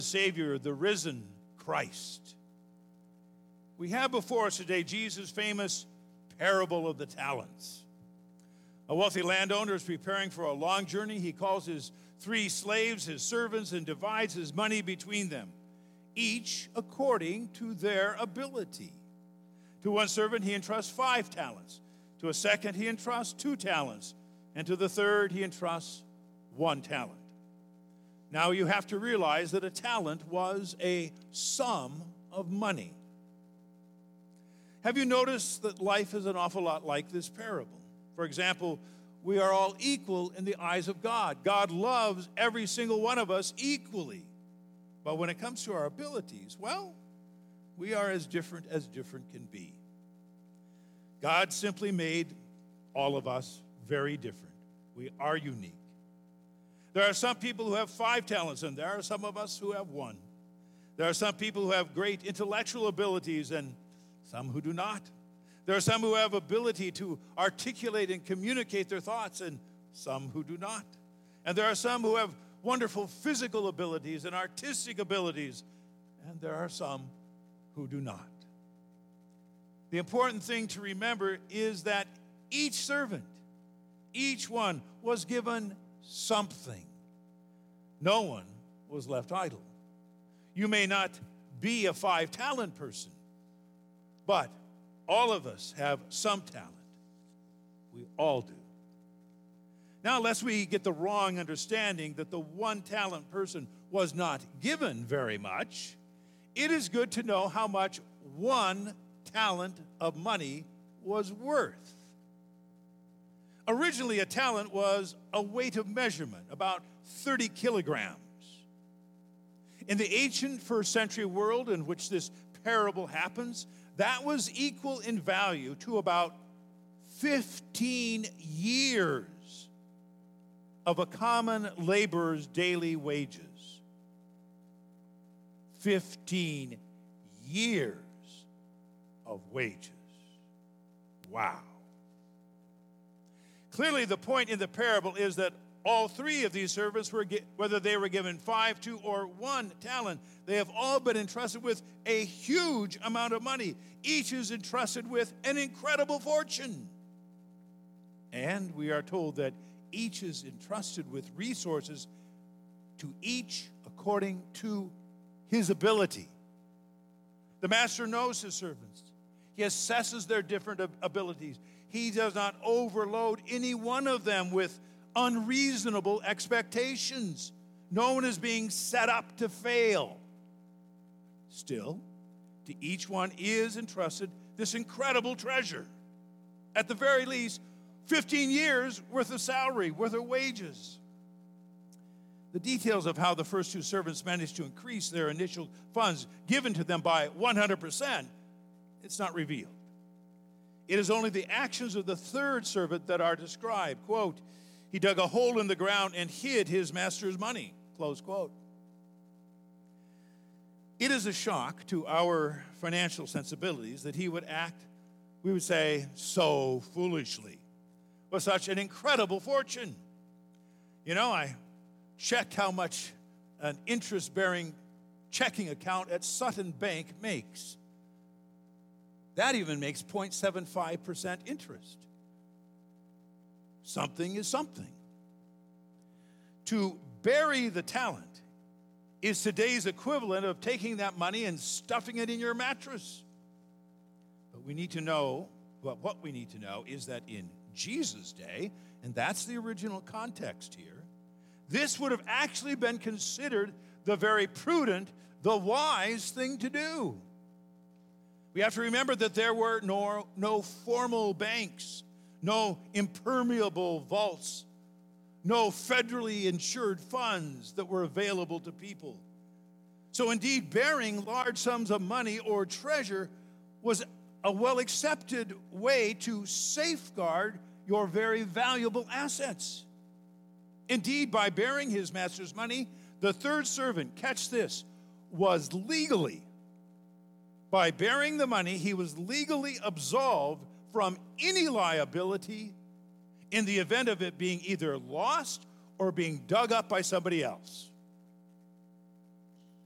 Savior, the risen Christ. We have before us today Jesus' famous parable of the talents. A wealthy landowner is preparing for a long journey. He calls his 3 slaves, his servants, and divides his money between them, each according to their ability. To one servant he entrusts 5 talents. To a second he entrusts 2 talents. And to the third he entrusts 1 talent. Now you have to realize that a talent was a sum of money. Have you noticed that life is an awful lot like this parable? For example, we are all equal in the eyes of God. God loves every single one of us equally. But when it comes to our abilities, well, we are as different can be. God simply made all of us very different. We are unique. There are some people who have 5 talents, and there are some of us who have 1. There are some people who have great intellectual abilities, and some who do not. There are some who have ability to articulate and communicate their thoughts, and some who do not. And there are some who have wonderful physical abilities and artistic abilities, and there are some who do not. The important thing to remember is that each servant, each one was given something. No one was left idle. You may not be a 5-talent person, but all of us have some talent. We all do. Now, lest we get the wrong understanding that the 1-talent person was not given very much, it is good to know how much 1 talent of money was worth. Originally, a talent was a weight of measurement, about 30 kilograms. In the ancient first century world in which this parable happens, that was equal in value to about 15 years of a common laborer's daily wages. 15 years of wages. Wow. Clearly, the point in the parable is that all 3 of these servants, whether they were given 5, 2, or 1 talent, they have all been entrusted with a huge amount of money. Each is entrusted with an incredible fortune. And we are told that each is entrusted with resources to each according to his ability. The master knows his servants. He assesses their different abilities. He does not overload any one of them with unreasonable expectations. No one is being set up to fail. Still, to each one is entrusted this incredible treasure. At the very least, 15 years worth of salary, worth of wages. The details of how the first 2 servants managed to increase their initial funds given to them by 100%, it's not revealed. It is only the actions of the 3rd servant that are described. Quote, he dug a hole in the ground and hid his master's money. Close quote. It is a shock to our financial sensibilities that he would act, we would say, so foolishly, with such an incredible fortune. You know, I checked how much an interest-bearing checking account at Sutton Bank makes. That even makes 0.75% interest. Something is something. To bury the talent is today's equivalent of taking that money and stuffing it in your mattress. But we need to know, what we need to know is that in Jesus' day, and that's the original context here, this would have actually been considered the very prudent, the wise thing to do. We have to remember that there were no formal banks, no impermeable vaults, no federally insured funds that were available to people. So indeed, bearing large sums of money or treasure was a well-accepted way to safeguard your very valuable assets. Indeed, by bearing his master's money, the 3rd servant, catch this, was legally, by bearing the money, he was legally absolved from any liability in the event of it being either lost or being dug up by somebody else.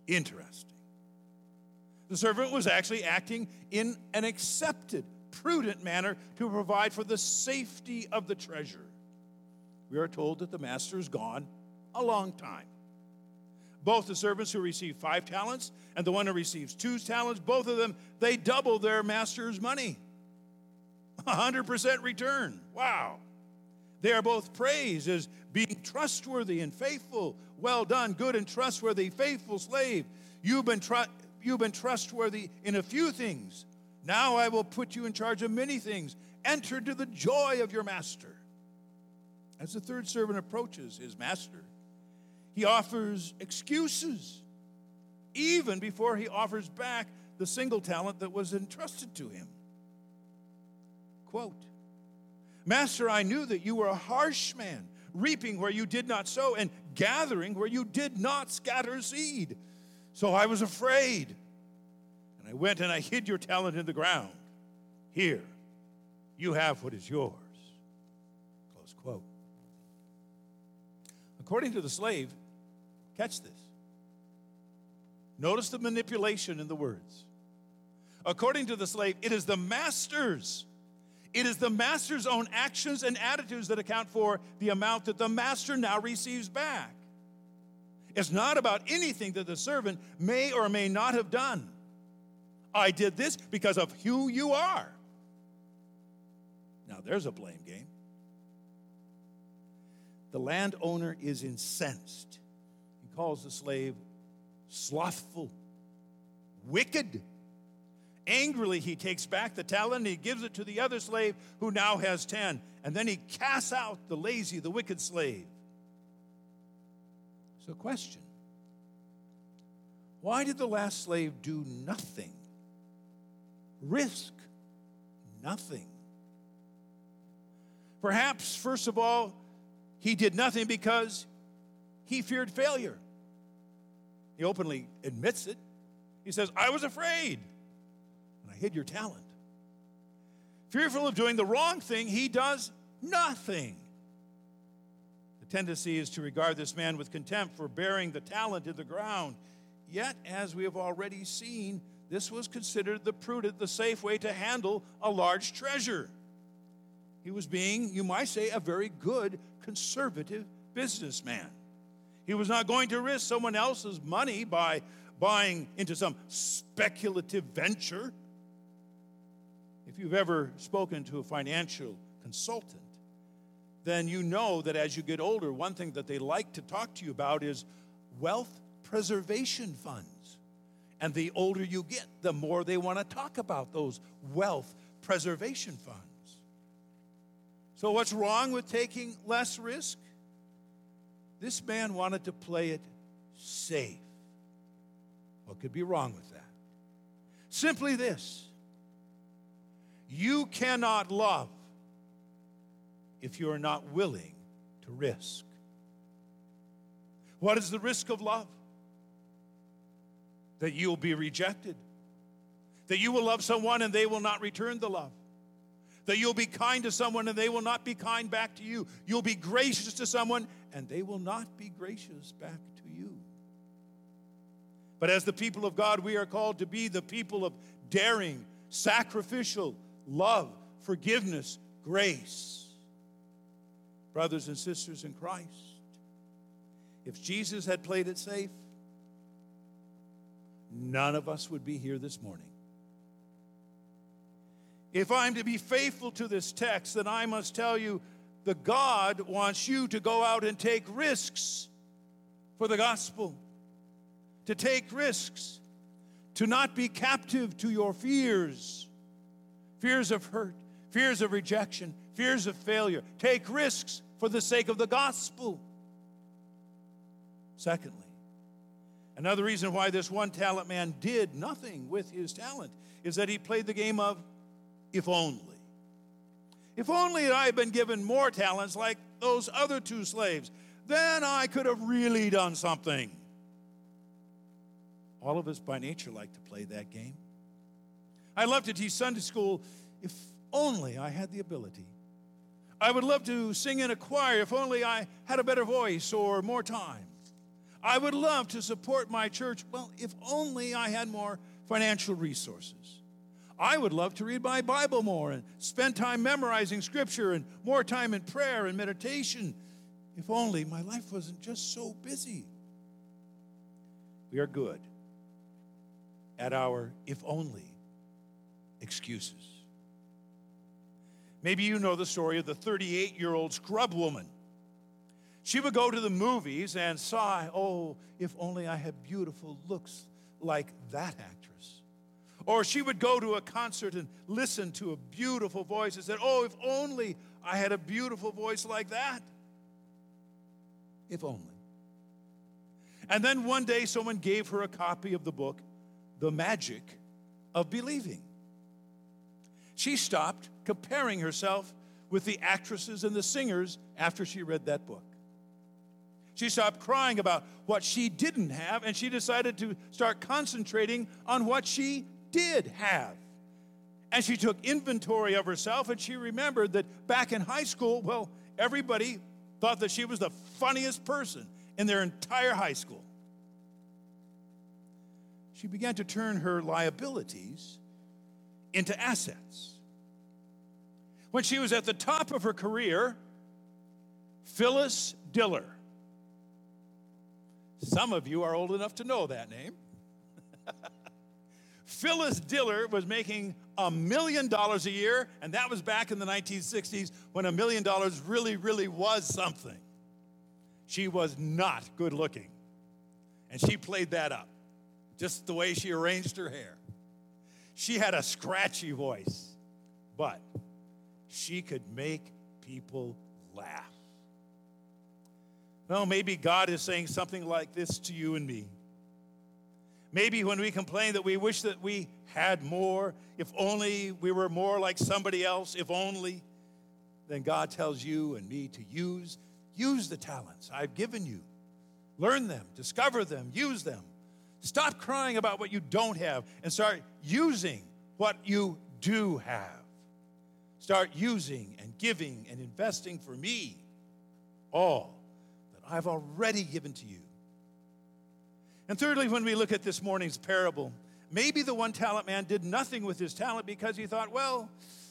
Interesting. The servant was actually acting in an accepted, prudent manner to provide for the safety of the treasure. We are told that the master is gone a long time. Both the servants who received 5 talents and the one who receives 2 talents, both of them, they double their master's money. 100% return. Wow. They are both praised as being trustworthy and faithful. Well done, good and trustworthy, faithful slave. You've been trustworthy in a few things. Now I will put you in charge of many things. Enter to the joy of your master. As the third servant approaches his master, he offers excuses, even before he offers back the single talent that was entrusted to him. Quote, Master, I knew that you were a harsh man, reaping where you did not sow and gathering where you did not scatter seed. So I was afraid, and I went and I hid your talent in the ground. Here, you have what is yours. Close quote. According to the slave, catch this. Notice the manipulation in the words. According to the slave, it is the master's. It is the master's own actions and attitudes that account for the amount that the master now receives back. It's not about anything that the servant may or may not have done. I did this because of who you are. Now there's a blame game. The landowner is incensed. He calls the slave slothful, wicked. Angrily, he takes back the talent and he gives it to the other slave who now has 10. And then he casts out the lazy, the wicked slave. So, question. Why did the last slave do nothing? Risk nothing. Perhaps, first of all, he did nothing because he feared failure. He openly admits it. He says, I was afraid, and I hid your talent. Fearful of doing the wrong thing, he does nothing. The tendency is to regard this man with contempt for burying the talent in the ground. Yet, as we have already seen, this was considered the prudent, the safe way to handle a large treasure. He was being, you might say, a very good conservative businessman. He was not going to risk someone else's money by buying into some speculative venture. If you've ever spoken to a financial consultant, then you know that as you get older, one thing that they like to talk to you about is wealth preservation funds. And the older you get, the more they want to talk about those wealth preservation funds. So what's wrong with taking less risk? This man wanted to play it safe. What could be wrong with that? Simply this. You cannot love if you are not willing to risk. What is the risk of love? That you will be rejected. That you will love someone and they will not return the love. That you'll be kind to someone and they will not be kind back to you. You'll be gracious to someone and they will not be gracious back to you. But as the people of God, we are called to be the people of daring, sacrificial love, forgiveness, grace. Brothers and sisters in Christ, if Jesus had played it safe, none of us would be here this morning. If I'm to be faithful to this text, then I must tell you that God wants you to go out and take risks for the gospel, to take risks, to not be captive to your fears, fears of hurt, fears of rejection, fears of failure. Take risks for the sake of the gospel. Secondly, another reason why this one talent man did nothing with his talent is that he played the game of if only. If only I had been given more talents like those other 2 slaves, then I could have really done something. All of us by nature like to play that game. I love to teach Sunday school if only I had the ability. I would love to sing in a choir if only I had a better voice or more time. I would love to support my church. Well, if only I had more financial resources. I would love to read my Bible more and spend time memorizing Scripture and more time in prayer and meditation. If only my life wasn't just so busy. We are good at our if only excuses. Maybe you know the story of the 38-year-old scrub woman. She would go to the movies and sigh, oh, if only I had beautiful looks like that actress. Or she would go to a concert and listen to a beautiful voice and said, oh, if only I had a beautiful voice like that. If only. And then one day someone gave her a copy of the book, The Magic of Believing. She stopped comparing herself with the actresses and the singers after she read that book. She stopped crying about what she didn't have, and she decided to start concentrating on what she did have. And she took inventory of herself, and she remembered that back in high school, well, everybody thought that she was the funniest person in their entire high school. She began to turn her liabilities into assets. When she was at the top of her career, Phyllis Diller. Some of you are old enough to know that name. Phyllis Diller was making $1 million a year, and that was back in the 1960s when $1 million really was something. She was not good looking, and she played that up, just the way she arranged her hair. She had a scratchy voice, but she could make people laugh. Well, maybe God is saying something like this to you and me. Maybe when we complain that we wish that we had more, if only we were more like somebody else, if only, then God tells you and me to use the talents I've given you. Learn them, discover them, use them. Stop crying about what you don't have and start using what you do have. Start using and giving and investing for me all that I've already given to you. And thirdly, when we look at this morning's parable, maybe the one-talent man did nothing with his talent because he thought, well,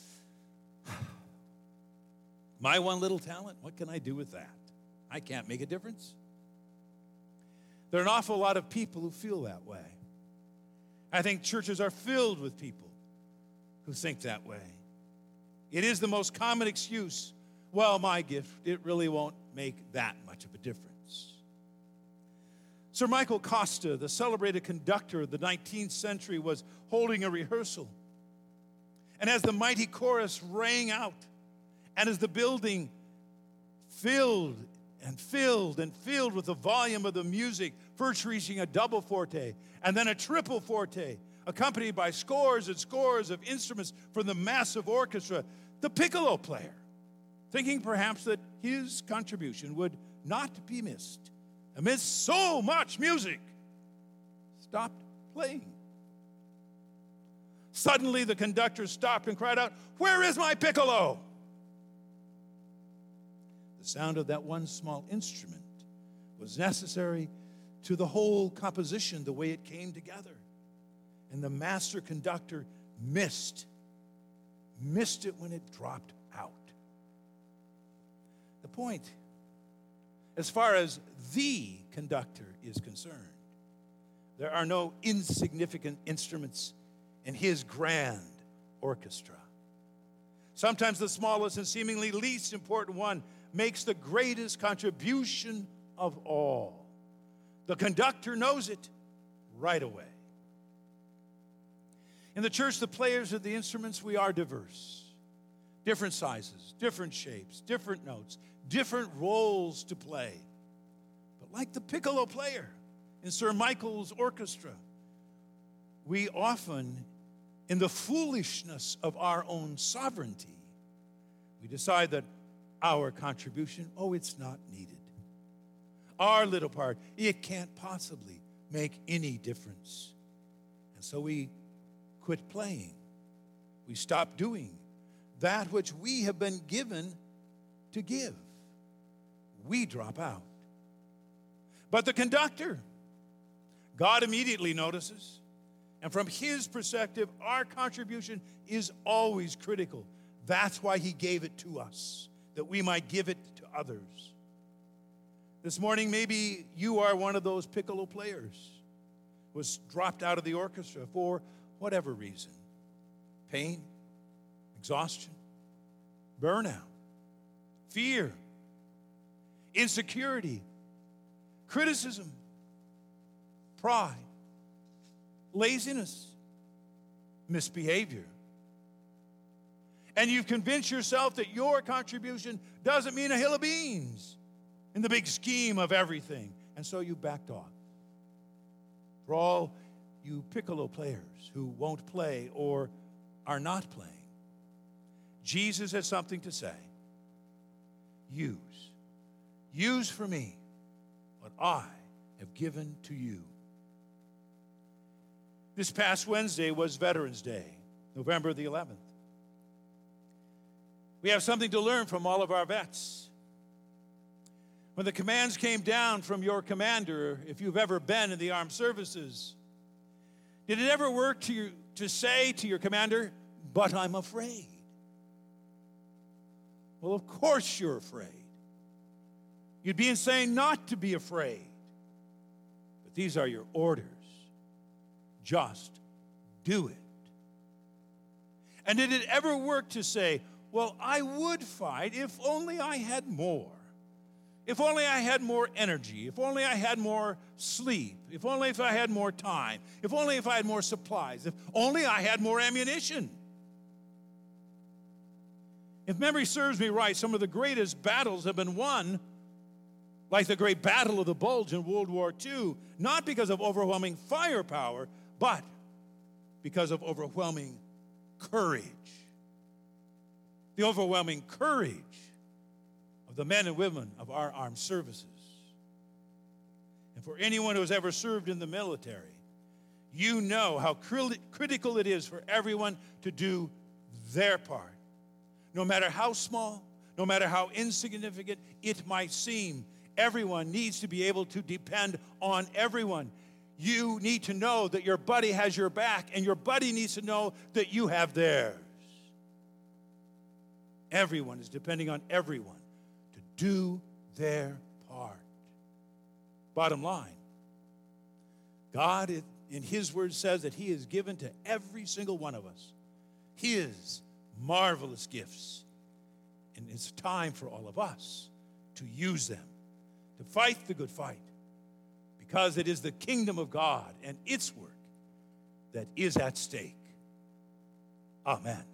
my one little talent, what can I do with that? I can't make a difference. There are an awful lot of people who feel that way. I think churches are filled with people who think that way. It is the most common excuse. Well, my gift, it really won't make that much of a difference. Sir Michael Costa, the celebrated conductor of the 19th century, was holding a rehearsal. And as the mighty chorus rang out, and as the building filled and filled and filled with the volume of the music, first reaching a double forte and then a triple forte, accompanied by scores and scores of instruments from the massive orchestra, the piccolo player, thinking perhaps that his contribution would not be missed amidst so much music, stopped playing. Suddenly the conductor stopped and cried out, "Where is my piccolo?" The sound of that one small instrument was necessary to the whole composition, the way it came together. And the master conductor missed it when it dropped out. The point, as far as the conductor is concerned, there are no insignificant instruments in his grand orchestra. Sometimes the smallest and seemingly least important one makes the greatest contribution of all. The conductor knows it right away. In the church, the players of the instruments, we are diverse. Different sizes, different shapes, different notes, different roles to play. But like the piccolo player in Sir Michael's orchestra, we often, in the foolishness of our own sovereignty, we decide that our contribution, it's not needed. Our little part, it can't possibly make any difference. And so we quit playing. We stop doing that which we have been given to give. We drop out. But the conductor, God immediately notices. And from his perspective, our contribution is always critical. That's why he gave it to us, that we might give it to others. This morning, maybe you are one of those piccolo players who was dropped out of the orchestra for whatever reason. Pain, exhaustion, burnout, fear, insecurity, criticism, pride, laziness, misbehavior. And you've convinced yourself that your contribution doesn't mean a hill of beans in the big scheme of everything. And so you backed off. For all you piccolo players who won't play or are not playing, Jesus has something to say. Use for me what I have given to you. This past Wednesday was Veterans Day, November the 11th. We have something to learn from all of our vets. When the commands came down from your commander, if you've ever been in the armed services, did it ever work to say to your commander, "But I'm afraid"? Well, of course you're afraid. You'd be insane not to be afraid. But these are your orders. Just do it. And did it ever work to say, "Well, I would fight if only I had more. If only I had more energy. If only I had more sleep. If only if I had more time. If only if I had more supplies. If only I had more ammunition"? If memory serves me right, some of the greatest battles have been won, like the great Battle of the Bulge in World War II, not because of overwhelming firepower, but because of overwhelming courage. The overwhelming courage of the men and women of our armed services. And for anyone who has ever served in the military, you know how critical it is for everyone to do their part. No matter how small, no matter how insignificant it might seem, everyone needs to be able to depend on everyone. You need to know that your buddy has your back, and your buddy needs to know that you have theirs. Everyone is depending on everyone to do their part. Bottom line, God in his word says that he has given to every single one of us his marvelous gifts. And it's time for all of us to use them, to fight the good fight, because it is the kingdom of God and its work that is at stake. Amen.